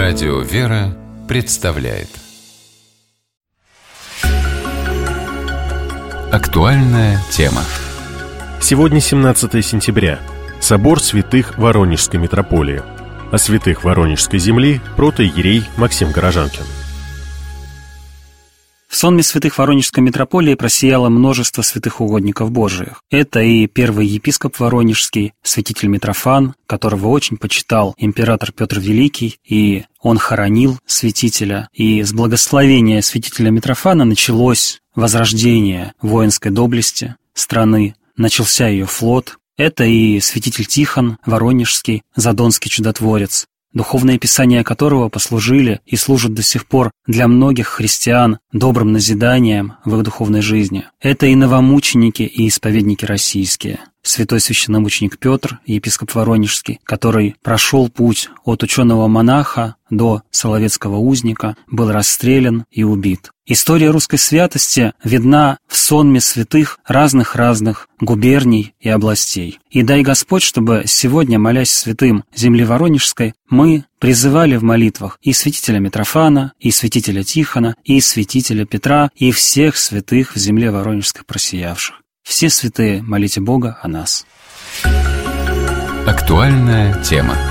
Радио «Вера» представляет актуальная тема. Сегодня 17 сентября. Собор святых Воронежской митрополии. О святых Воронежской земли протоиерей Максим Горожанкин. В сонме святых Воронежской митрополии просияло множество святых угодников Божиих. Это и первый епископ Воронежский, святитель Митрофан, которого очень почитал император Петр Великий, и он хоронил святителя. И с благословения святителя Митрофана началось возрождение воинской доблести страны, начался ее флот. Это и святитель Тихон Воронежский, задонский чудотворец, духовные писания которого послужили и служат до сих пор для многих христиан добрым назиданием в их духовной жизни. Это и новомученики, и исповедники российские. Святой священномученик Петр, епископ Воронежский, который прошел путь от ученого-монаха до соловецкого узника, был расстрелян и убит. История русской святости видна в сонме святых разных губерний и областей. И дай Господь, чтобы сегодня, молясь святым земли Воронежской, мы призывали в молитвах и святителя Митрофана, и святителя Тихона, и святителя Петра, и всех святых в земле Воронежской просиявших. Все святые, молите Бога о нас. Актуальная тема.